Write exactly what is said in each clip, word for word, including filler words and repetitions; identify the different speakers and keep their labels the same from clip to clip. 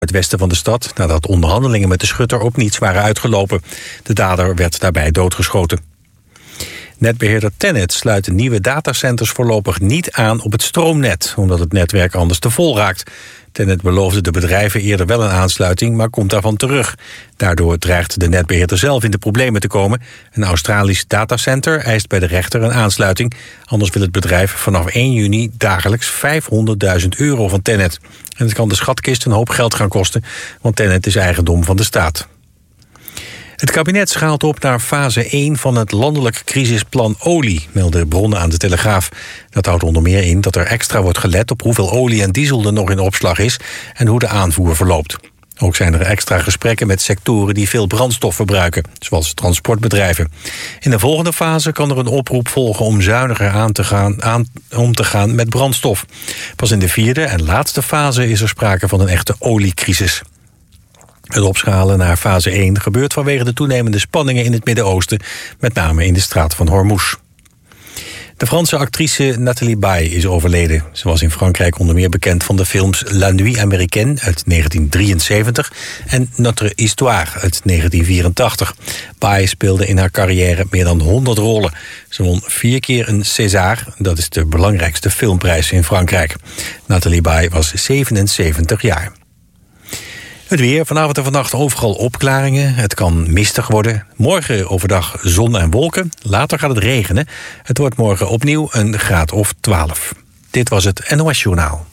Speaker 1: het westen van de stad nadat onderhandelingen met de schutter op niets waren uitgelopen. De dader werd daarbij doodgeschoten. Netbeheerder Tennet sluit de nieuwe datacenters voorlopig niet aan op het stroomnet, omdat het netwerk anders te vol raakt. Tennet beloofde de bedrijven eerder wel een aansluiting, maar komt daarvan terug. Daardoor dreigt de netbeheerder zelf in de problemen te komen. Een Australisch datacenter eist bij de rechter een aansluiting. Anders wil het bedrijf vanaf één juni dagelijks vijfhonderdduizend euro van Tennet. En het kan de schatkist een hoop geld gaan kosten, want Tennet is eigendom van de staat. Het kabinet schaalt op naar fase één van het landelijk crisisplan olie, melden bronnen aan de Telegraaf. Dat houdt onder meer in dat er extra wordt gelet op hoeveel olie en diesel er nog in opslag is en hoe de aanvoer verloopt. Ook zijn er extra gesprekken met sectoren die veel brandstof verbruiken, zoals transportbedrijven. In de volgende fase kan er een oproep volgen om zuiniger aan te gaan, aan, om te gaan met brandstof. Pas in de vierde en laatste fase is er sprake van een echte oliecrisis. Het opschalen naar fase één gebeurt vanwege de toenemende spanningen in het Midden-Oosten, met name in de straat van Hormuz. De Franse actrice Nathalie Baye is overleden. Ze was in Frankrijk onder meer bekend van de films La Nuit Américaine uit negentien drieënzeventig en Notre Histoire uit negentien vierentachtig. Baye speelde in haar carrière meer dan honderd rollen. Ze won vier keer een César, dat is de belangrijkste filmprijs in Frankrijk. Nathalie Baye was zevenenzeventig jaar. Het weer, vanavond en vannacht overal opklaringen. Het kan mistig worden. Morgen overdag zon en wolken. Later gaat het regenen. Het wordt morgen opnieuw een graad of twaalf. Dit was het N O S Journaal.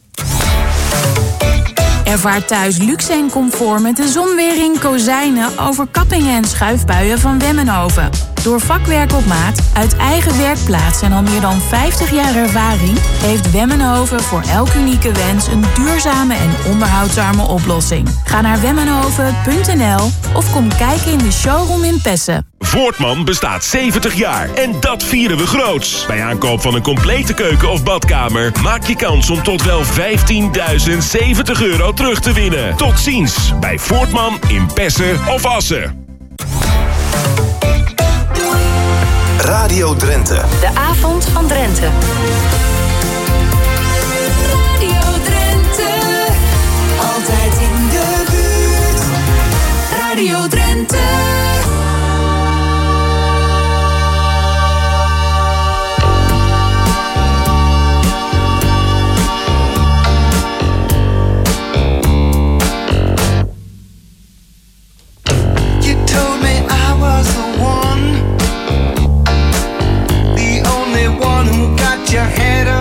Speaker 2: Ervaar thuis luxe en comfort met de zonwering, kozijnen, overkappingen en schuifbuien van Wemmenhoven. Door vakwerk op maat, uit eigen werkplaats en al meer dan vijftig jaar ervaring heeft Wemmenhoven voor elk unieke wens een duurzame en onderhoudsarme oplossing. Ga naar wemmenhoven punt n l of kom kijken in de showroom in Pessen.
Speaker 3: Voortman bestaat zeventig jaar en dat vieren we groots. Bij aankoop van een complete keuken of badkamer maak je kans om tot wel vijftienduizend zeventig euro terug te winnen. Tot ziens bij Voortman in Pessen of Assen.
Speaker 4: Radio Drenthe.
Speaker 5: De avond van Drenthe.
Speaker 6: Radio Drenthe. Altijd in de buurt. Radio Drenthe.
Speaker 7: You told me I was the one, the only one who got your head up.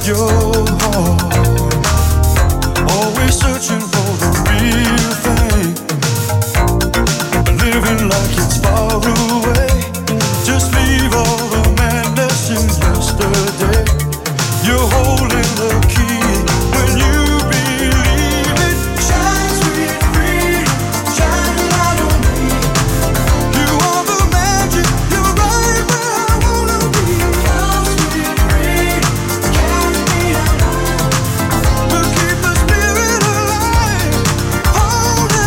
Speaker 8: your heart. Always searching for the real thing, living like it's far away. Just leave all the madness in yesterday. You're holding the key when you believe it. Shine, sweet freedom, shine a light on me. You are the magic, you're right where I wanna be. Oh, sweet freedom, carry me along. We'll keep the spirit alive, holding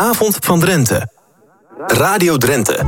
Speaker 4: Avond van Drenthe. Radio Drenthe.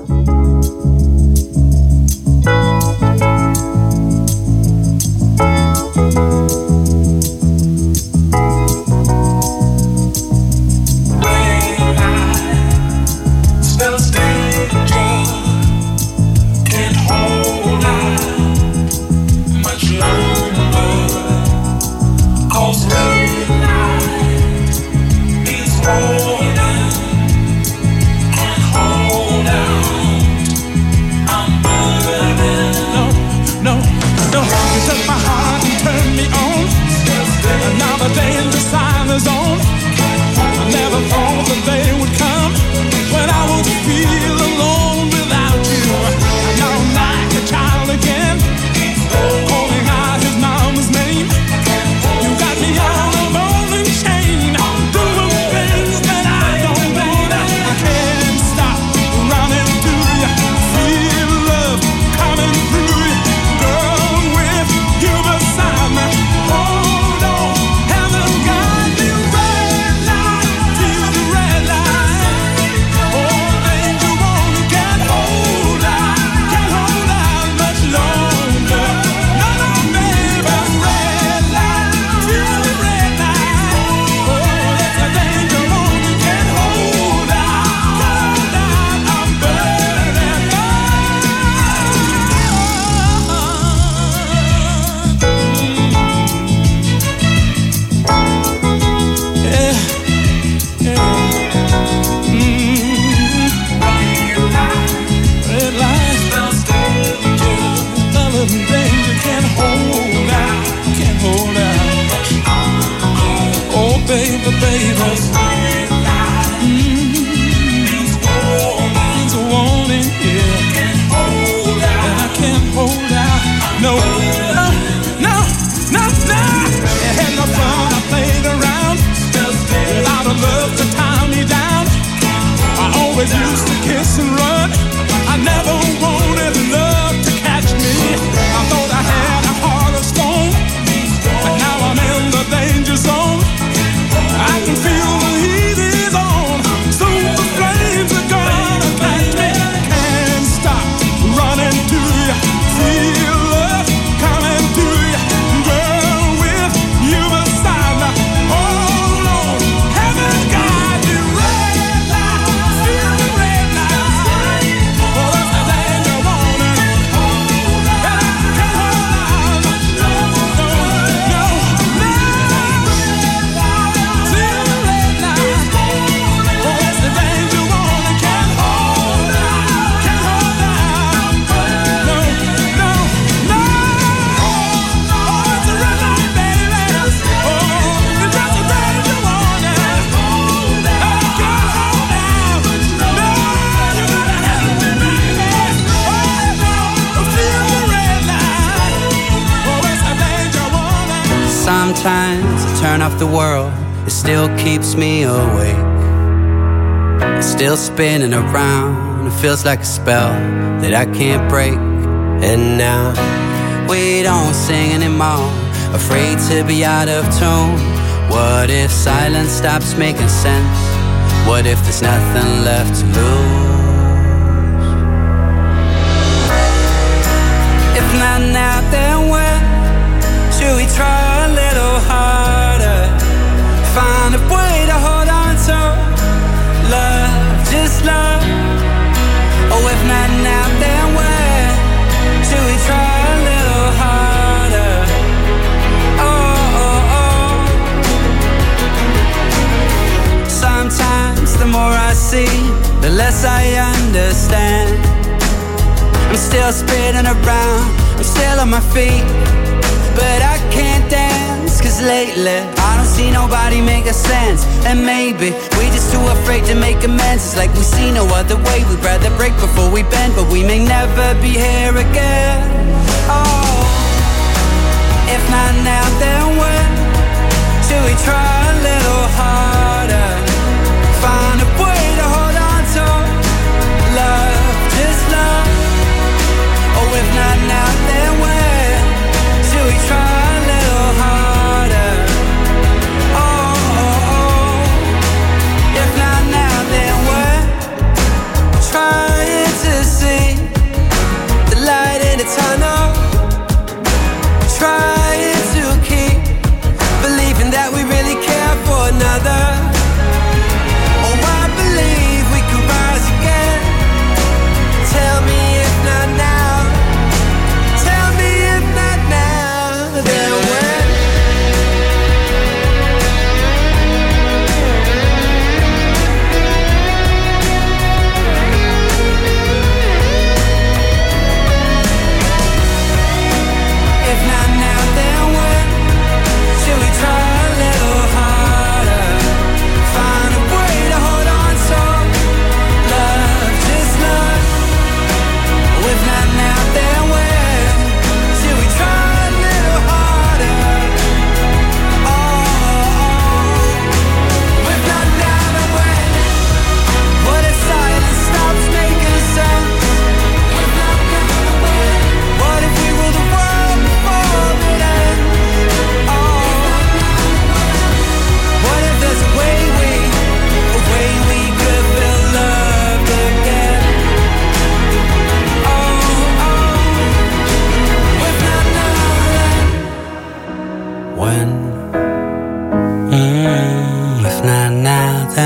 Speaker 9: Sometimes I turn off the world, it still keeps me awake. It's still spinning around, it feels like a spell that I can't break. And now we don't sing anymore, afraid to be out of tune. What if silence stops making sense? What if there's nothing left to lose? If not now, then when? Should we try a little harder? Find a way to hold on to love, just love. Oh, if not now, then when? Should we try a little harder? Oh, oh, oh. Sometimes the more I see, the less I understand. I'm still spinning around, I'm still on my feet, but I can't dance, cause lately I don't see nobody make a sense. And maybe we just too afraid to make amends. It's like we see no other way, we'd rather break before we bend, but we may never be here again. Oh, if not now, then when? Should we try a little harder? Find a way to hold on to love, just love. Oh, if not now, then when? Should we try a little harder? Oh, oh, oh. If not now,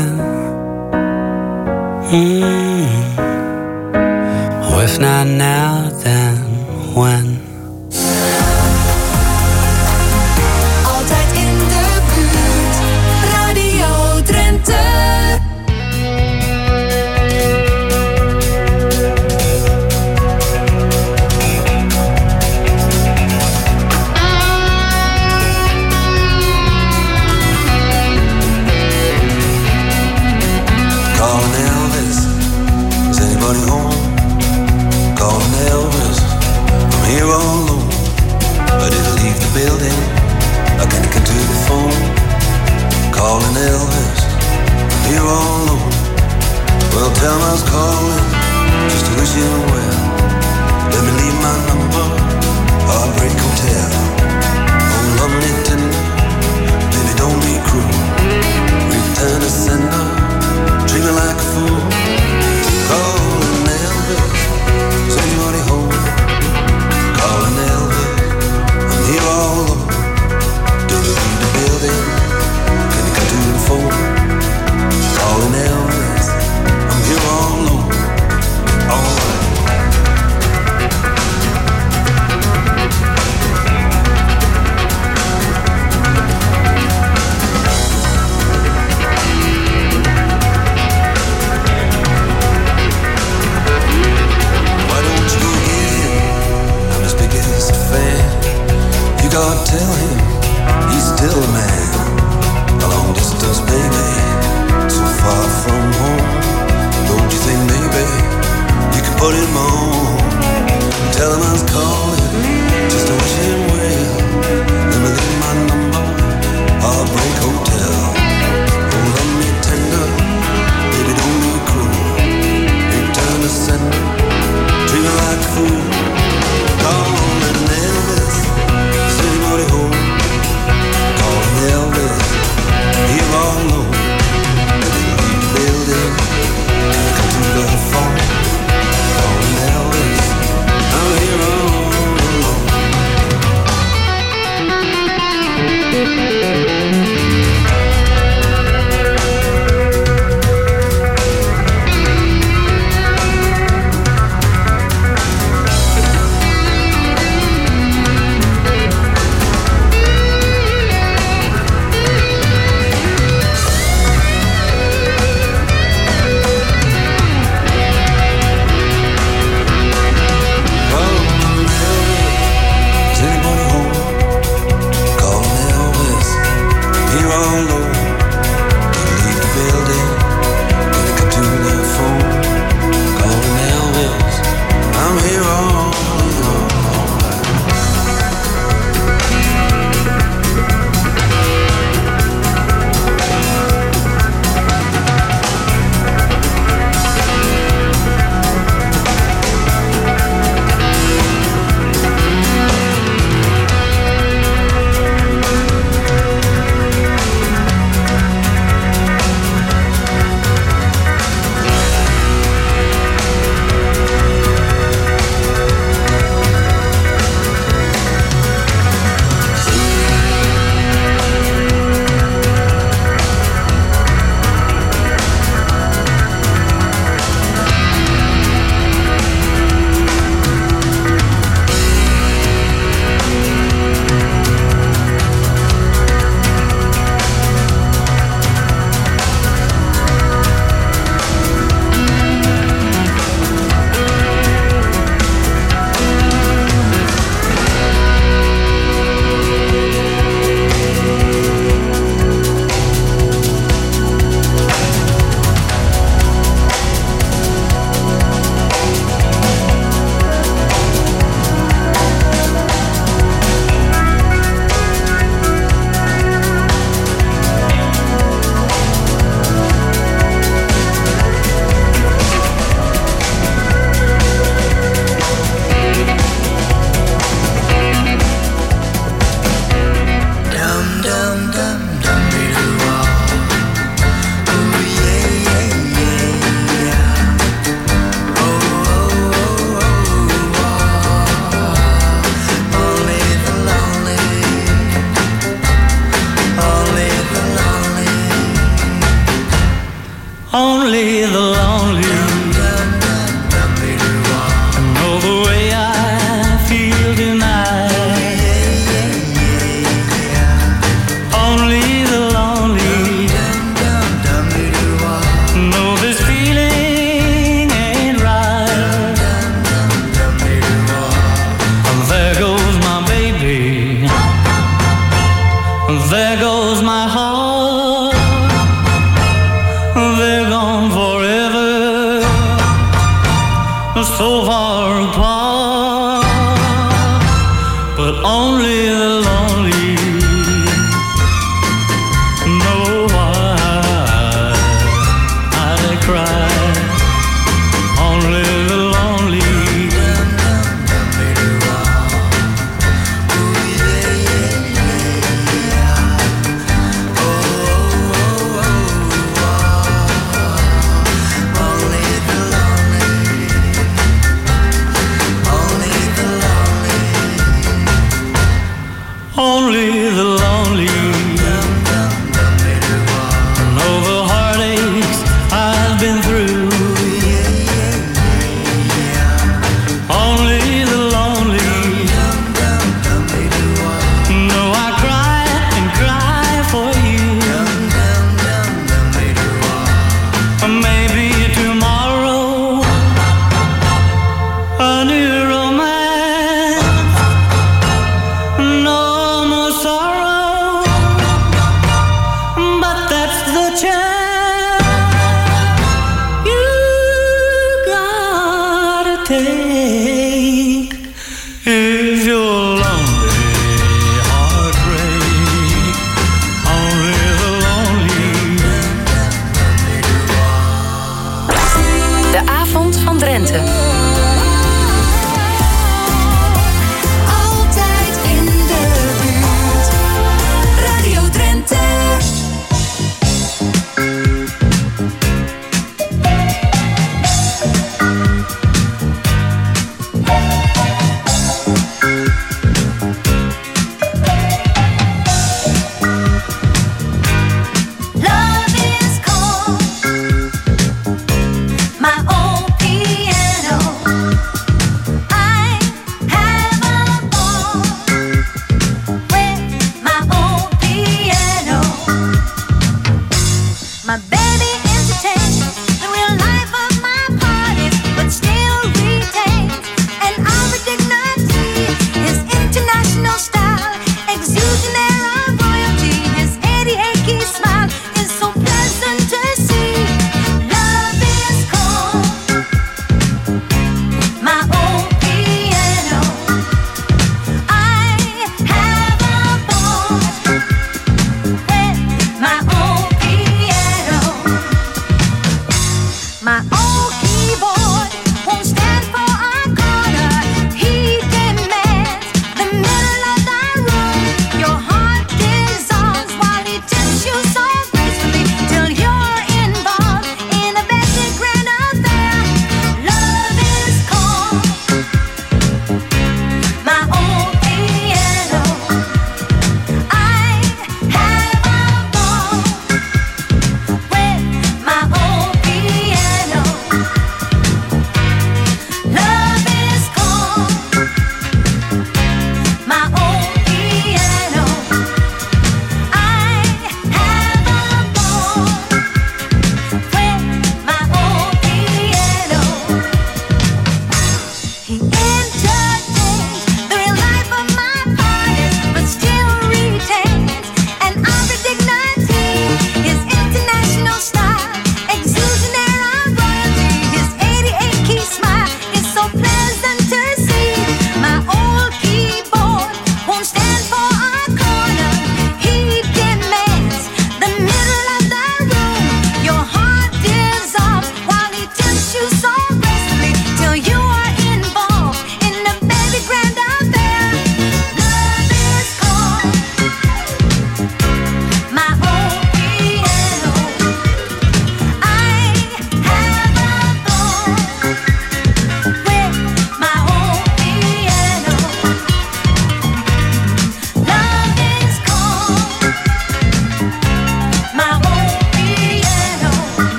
Speaker 9: again? Mm. Or if not now, then when?
Speaker 6: Altijd in de buurt, Radio Drenthe.
Speaker 10: Calling Elvis, is anybody home? Calling Elvis, I'm here all alone. I didn't leave the building, I can't get to the phone. Calling Elvis, I'm here all alone. Well, tell him I was calling, just to wish him well. Let me leave my number, Heartbreak Hotel. Oh, lovely tender, baby don't be cruel. Return to sender, treat me like a fool. Calling Elvis, is anybody home? Calling Elvis, I'm here all alone. Don't you leave the building, can you come to the phone? Calling Elvis, I'm here all alone. All right.
Speaker 9: Only the lonely know the way I feel tonight. Only the lonely know this feeling ain't right. There goes my baby, there goes my heart. They're gone forever, so far apart. But only the lonely know why I cry. Only the lonely. Only the lonely know the heartaches I've been through. Only the lonely know I cry and cry for you. Maybe tomorrow a new romance. No more sorrow, but that's the chance you gotta take if you're lonely, heartbreak. Only the lonely.
Speaker 5: De avond van Drenthe.
Speaker 6: Altijd in de buurt. Radio Drenthe. Love is cold. My old piano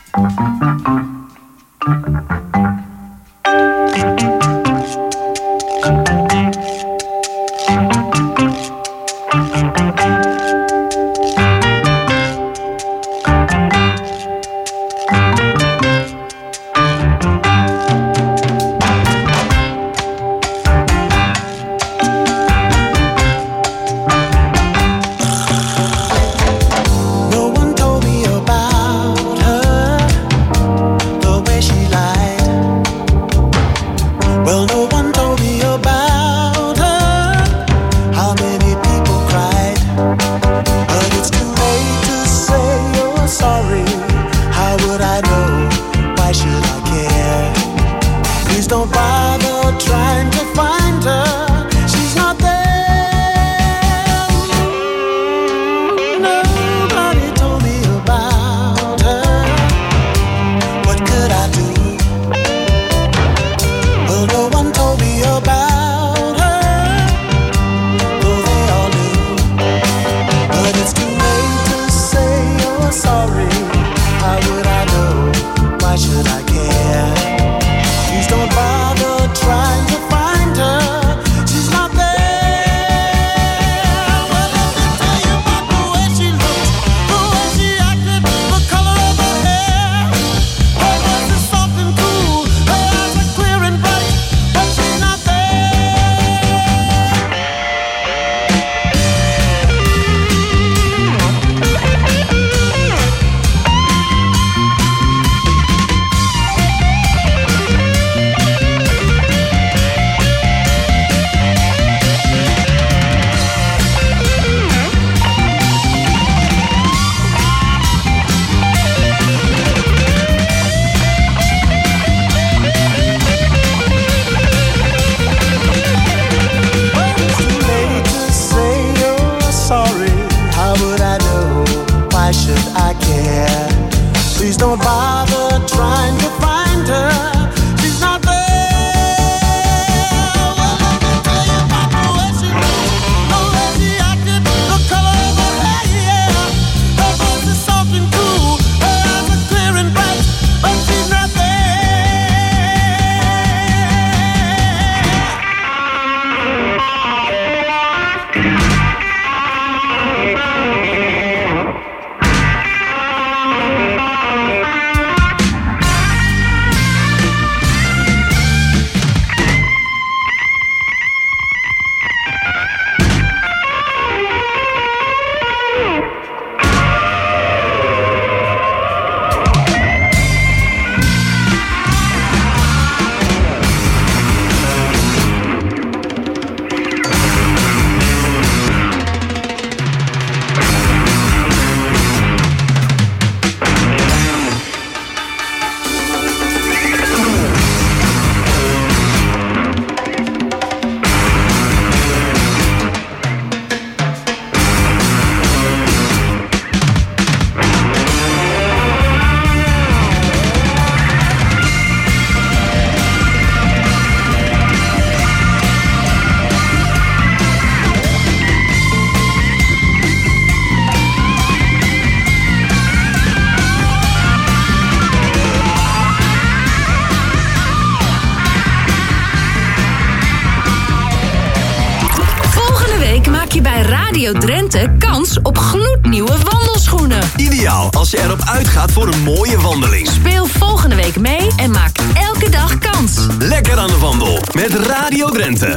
Speaker 5: Radio Drenthe kans op gloednieuwe wandelschoenen.
Speaker 4: Ideaal als je erop uitgaat voor een mooie wandeling.
Speaker 5: Speel volgende week mee en maak elke dag kans.
Speaker 4: Lekker aan de wandel met Radio Drenthe.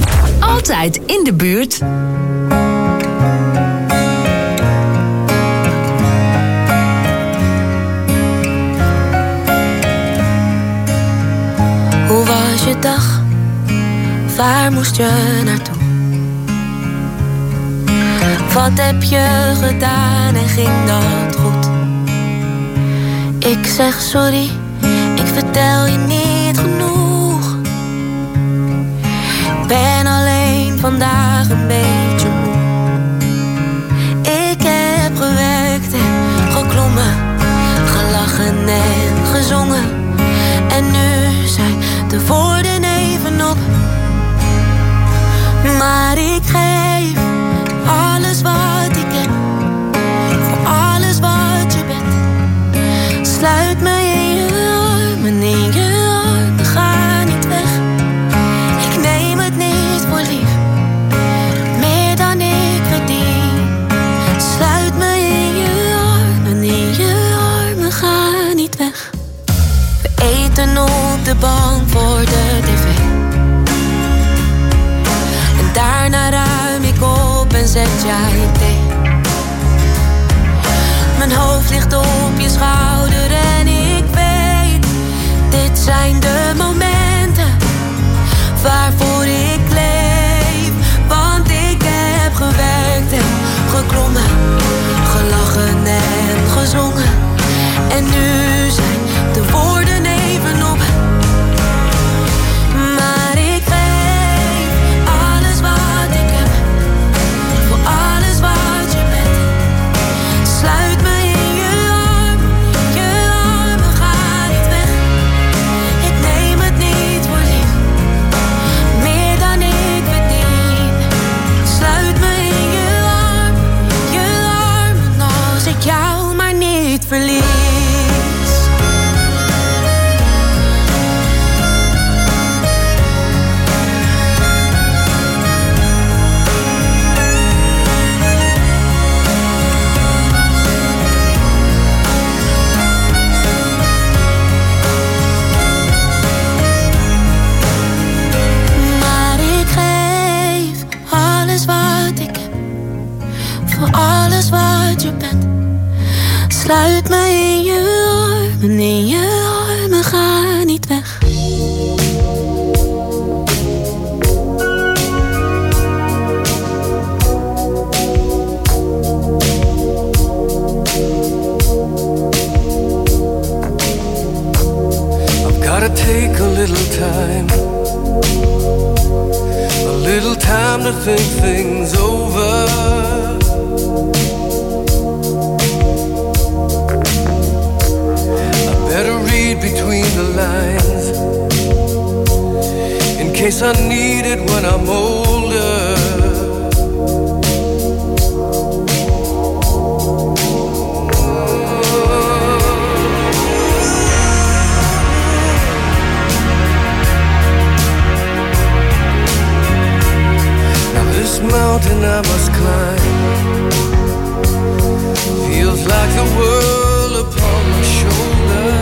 Speaker 5: Altijd in de buurt.
Speaker 11: Hoe was je dag? Waar moest je naartoe? Wat heb je gedaan en ging dat goed? Ik zeg sorry, ik vertel je niet genoeg. Ik ben alleen vandaag een beetje moe. Ik heb gewerkt en geklommen, gelachen en gezongen. En nu zijn de woorden even op. Maar ik geef alles wat ik heb, voor alles wat je bent. Sluit me de bank voor de tv. En daarna ruim ik op en zet jij thee. Mijn hoofd ligt op je schouder en ik weet, dit zijn de momenten waarvoor ik leef. Want ik heb gewerkt en geklommen, gelachen en gezongen. En nu zijn de woorden even op. Maar ik geef alles wat ik heb, voor alles wat je bent. Sluit me in je arm, je armen gaan niet weg. Ik neem het niet voor lief, meer dan ik verdien. Sluit me in je arm, je armen, als ik jou maar niet verlies. Alles wat je bent. Sluit me in je armen, in je armen, ga niet weg.
Speaker 12: I've gotta take a little time, a little time to think things over. Better read between the lines, in case I need it when I'm older. Now this mountain I must climb feels like the world upon my shoulder.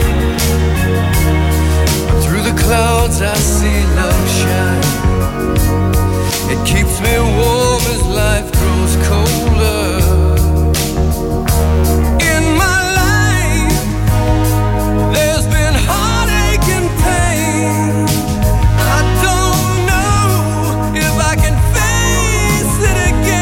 Speaker 12: Through the clouds I see love shine. It keeps me warm as life grows colder. In my life there's been heartache and pain. I don't know if I can face it again.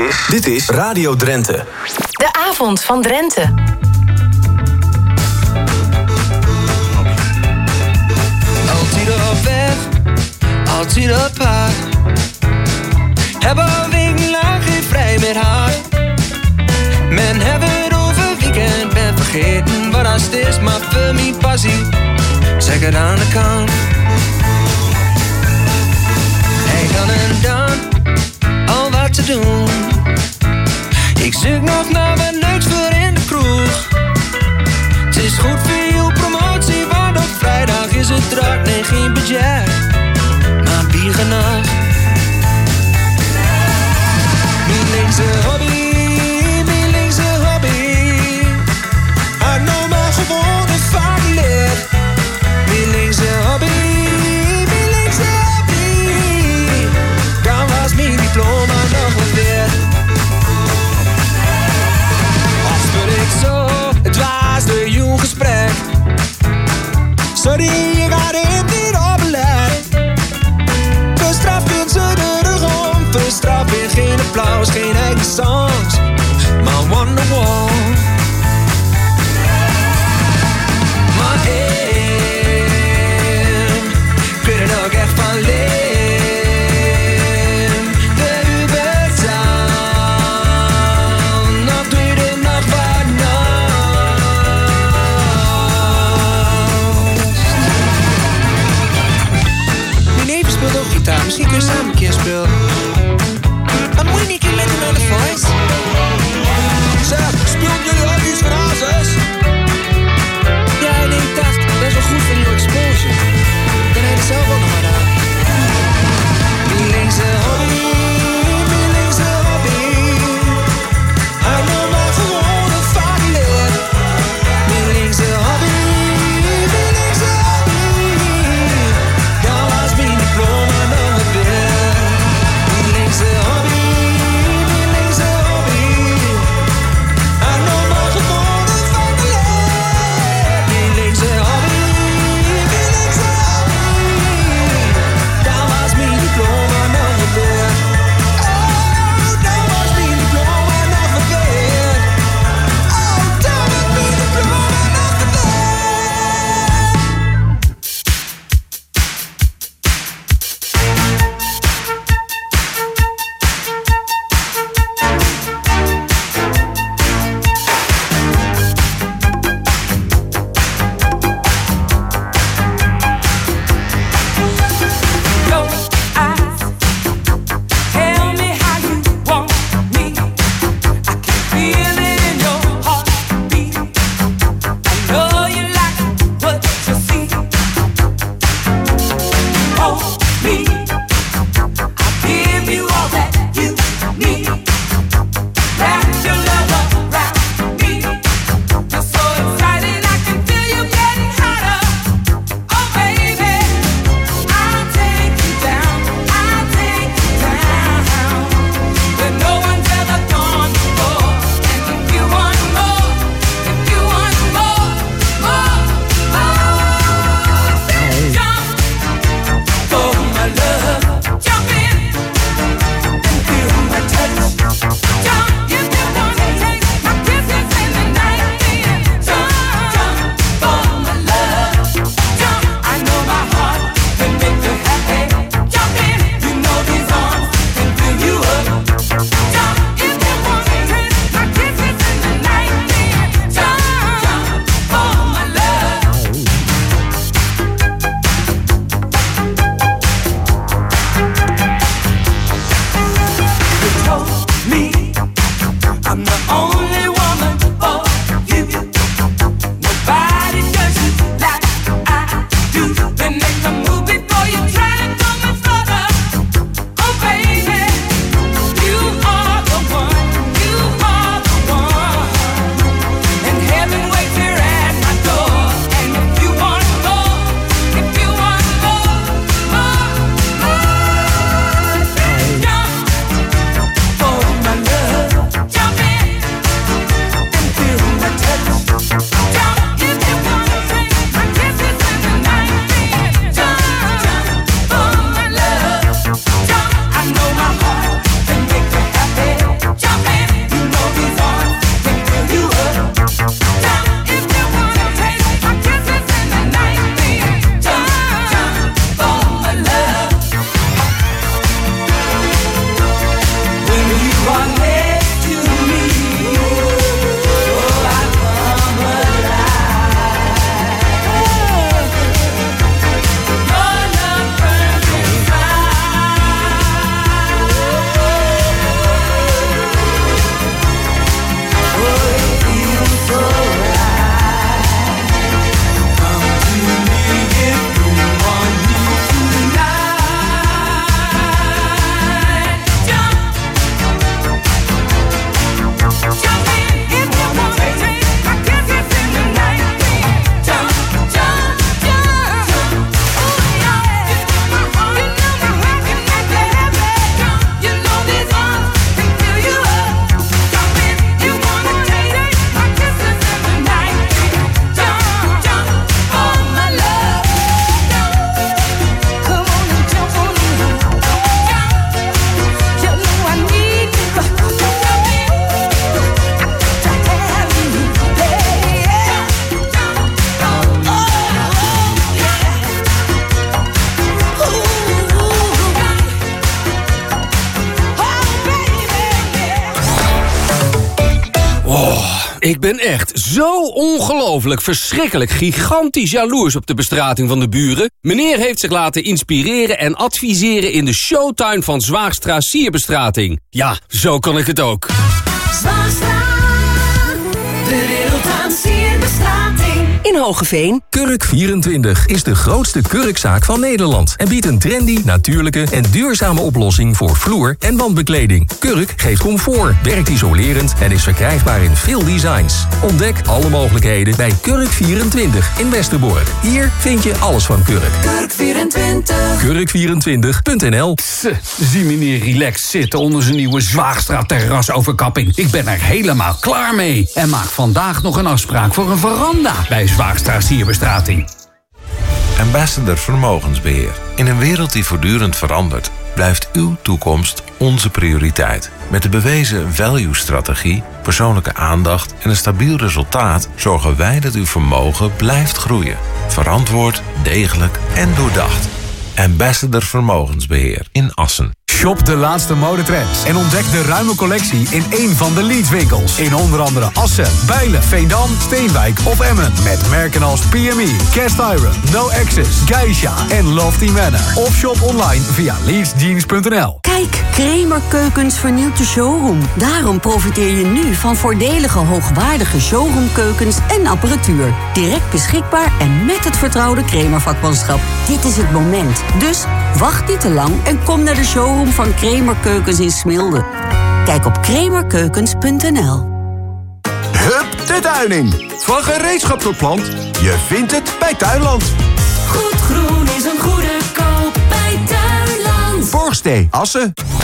Speaker 4: is, dit is Radio Drenthe.
Speaker 5: De avond van Drenthe.
Speaker 12: Altijd op weg, altijd op pad. Heb al weken lang geen vrij met haar. Men hebben het over weekend, ben vergeten wat als het is, maar voor mijn passie. Zeg het aan de kant. Hey, dan en dan, al wat te doen. Ik zoek nog naar wat leuks voor in de kroeg. Het is goed voor je promotie, want op vrijdag is het druk. Nee, geen budget, maar bier genoeg. Mijn linkse hobby, mijn linkse hobby. Had nou maar gewoon een vaak geleerd. Mijn linkse hobby, mijn linkse hobby. Dan was mijn diploma nog wat weer. Als speel ik zo, het was de jong gesprek. Sorry, je gaat in niet oplet. Bestraf kunt ze de rug om. Bestraf weer geen applaus, geen eigen songs. Maar Wonderwall. Maar één, ik weet er ook echt van Lim. De Uberzaal, nog doe je er nog wat naast. Mijn neef speelt ook gitaar, misschien kun je samen een keer spelen. Maar moet je niet een keer met hem naar de Voice?
Speaker 13: Ik ben echt zo ongelooflijk, verschrikkelijk, gigantisch jaloers op de bestrating van de buren. Meneer heeft zich laten inspireren en adviseren in de showtuin van Zwaagstra Sierbestrating. Ja, zo kan ik het ook.
Speaker 6: Zwaagstra, de wereld aan sierbestrating.
Speaker 14: In Hoogeveen.
Speaker 15: Kurk vierentwintig is de grootste kurkzaak van Nederland en biedt een trendy, natuurlijke en duurzame oplossing voor vloer- en wandbekleding. Kurk geeft comfort, werkt isolerend en is verkrijgbaar in veel designs. Ontdek alle mogelijkheden bij Kurk vierentwintig in Westerbork. Hier vind je alles van Kurk.
Speaker 6: Kurk vierentwintig.
Speaker 15: kurk vierentwintig punt n l.
Speaker 16: Zie meneer relaxed zitten onder zijn nieuwe Zwaagstra terrasoverkapping. Ik ben er helemaal klaar mee. En maak vandaag nog een afspraak voor een veranda bij Zwaagstra Sierbestrating.
Speaker 17: Ambassador Vermogensbeheer. In een wereld die voortdurend verandert, blijft uw toekomst onze prioriteit. Met de bewezen value-strategie, persoonlijke aandacht en een stabiel resultaat zorgen wij dat uw vermogen blijft groeien. Verantwoord, degelijk en doordacht. Ambassador Vermogensbeheer in Assen.
Speaker 18: Shop de laatste modetrends en ontdek de ruime collectie in één van de Leeds winkels. In onder andere Assen, Bijlen, Veendam, Steenwijk of Emmen. Met merken als P M E, Cast Iron, No Access, Geisha en Lofty Manor. Of shop online via leeds jeans punt n l.
Speaker 14: Kijk, Kramer Keukens vernieuwt de showroom. Daarom profiteer je nu van voordelige, hoogwaardige showroomkeukens en apparatuur. Direct beschikbaar en met het vertrouwde Kramer vakmanschap. Dit is het moment. Dus wacht niet te lang en kom naar de showroom van Kramer Keukens in Smilde. Kijk op kramer keukens punt n l.
Speaker 19: Hup, de tuin in. Van gereedschap tot plant. Je vindt het bij Tuinland.
Speaker 6: Goed groen is een goede koop bij Tuinland.
Speaker 19: Borgstee, Assen.